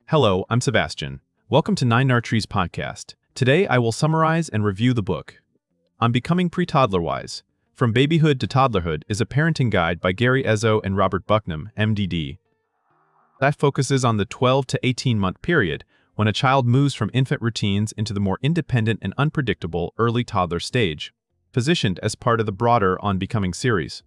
Hello, I'm Sebastian. Welcome to Nine Trees podcast. Today I will summarize and review the book. On Becoming Pre-Toddler-Wise, From Babyhood to Toddlerhood is a parenting guide by Gary Ezzo and Robert Bucknam, MDD. That focuses on the 12 to 18-month period when a child moves from infant routines into the more independent and unpredictable early toddler stage, positioned as part of the broader On Becoming series.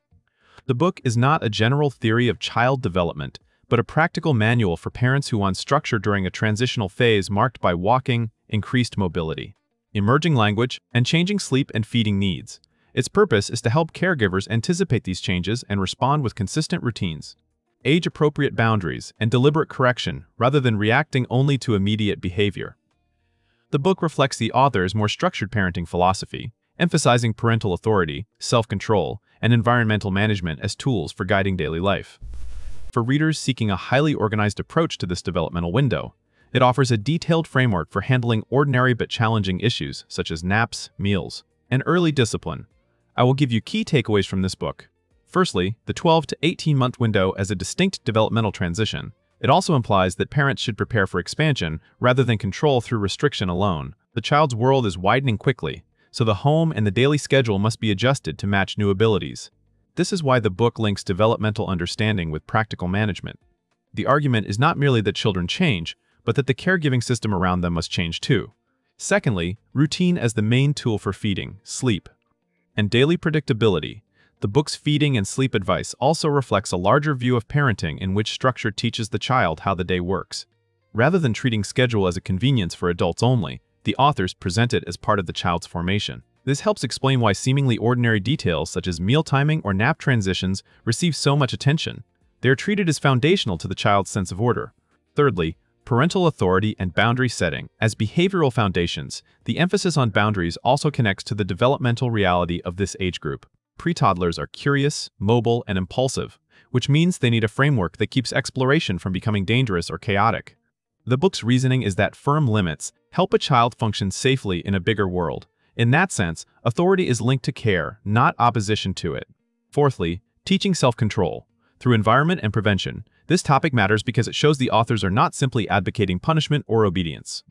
The book is not a general theory of child development, but a practical manual for parents who want structure during a transitional phase marked by walking, increased mobility, emerging language, and changing sleep and feeding needs. Its purpose is to help caregivers anticipate these changes and respond with consistent routines, age-appropriate boundaries, and deliberate correction rather than reacting only to immediate behavior. The book reflects the author's more structured parenting philosophy, emphasizing parental authority, self-control, and environmental management as tools for guiding daily life. For readers seeking a highly organized approach to this developmental window, it offers a detailed framework for handling ordinary but challenging issues such as naps, meals, and early discipline. I will give you key takeaways from this book. Firstly, the 12 to 18-month window as a distinct developmental transition. It also implies that parents should prepare for expansion rather than control through restriction alone. The child's world is widening quickly, so the home and the daily schedule must be adjusted to match new abilities. This is why the book links developmental understanding with practical management. The argument is not merely that children change, but that the caregiving system around them must change too. Secondly, routine as the main tool for feeding, sleep, and daily predictability. The book's feeding and sleep advice also reflects a larger view of parenting in which structure teaches the child how the day works. Rather than treating schedule as a convenience for adults only, the authors present it as part of the child's formation. This helps explain why seemingly ordinary details such as meal timing or nap transitions receive so much attention. They are treated as foundational to the child's sense of order. Thirdly, parental authority and boundary setting. As behavioral foundations, the emphasis on boundaries also connects to the developmental reality of this age group. Pre-toddlers are curious, mobile, and impulsive, which means they need a framework that keeps exploration from becoming dangerous or chaotic. The book's reasoning is that firm limits help a child function safely in a bigger world. In that sense, authority is linked to care, not opposition to it. Fourthly, teaching self-control. Through environment and prevention, this topic matters because it shows the authors are not simply advocating punishment or obedience.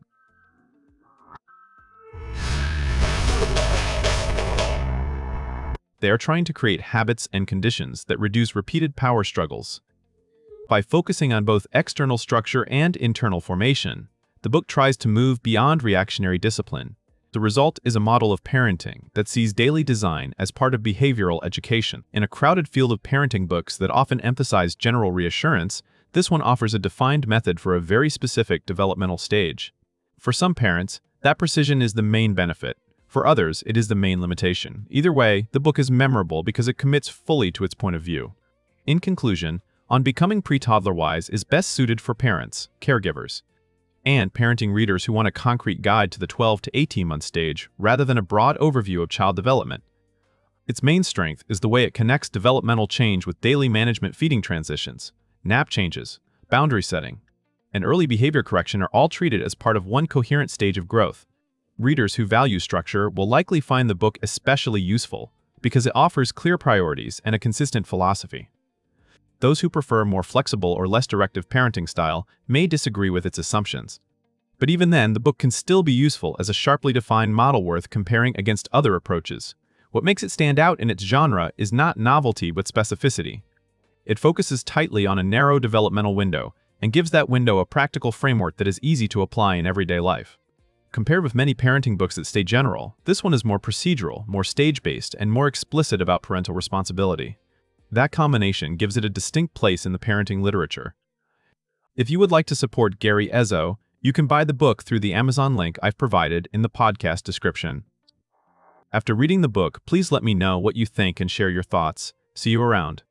They are trying to create habits and conditions that reduce repeated power struggles. By focusing on both external structure and internal formation, the book tries to move beyond reactionary discipline. The result is a model of parenting that sees daily design as part of behavioral education. In a crowded field of parenting books that often emphasize general reassurance, this one offers a defined method for a very specific developmental stage. For some parents, that precision is the main benefit. For others, it is the main limitation. Either way, the book is memorable because it commits fully to its point of view. In conclusion, On Becoming Pre-Toddler-Wise is best suited for parents, caregivers, and parenting readers who want a concrete guide to the 12 to 18-month stage rather than a broad overview of child development. Its main strength is the way it connects developmental change with daily management. Feeding transitions, nap changes, boundary setting, and early behavior correction are all treated as part of one coherent stage of growth. Readers who value structure will likely find the book especially useful because it offers clear priorities and a consistent philosophy. Those who prefer a more flexible or less directive parenting style may disagree with its assumptions. But even then, the book can still be useful as a sharply defined model worth comparing against other approaches. What makes it stand out in its genre is not novelty but specificity. It focuses tightly on a narrow developmental window and gives that window a practical framework that is easy to apply in everyday life. Compared with many parenting books that stay general, this one is more procedural, more stage-based, and more explicit about parental responsibility. That combination gives it a distinct place in the parenting literature. If you would like to support Gary Ezzo, you can buy the book through the Amazon link I've provided in the podcast description. After reading the book, please let me know what you think and share your thoughts. See you around.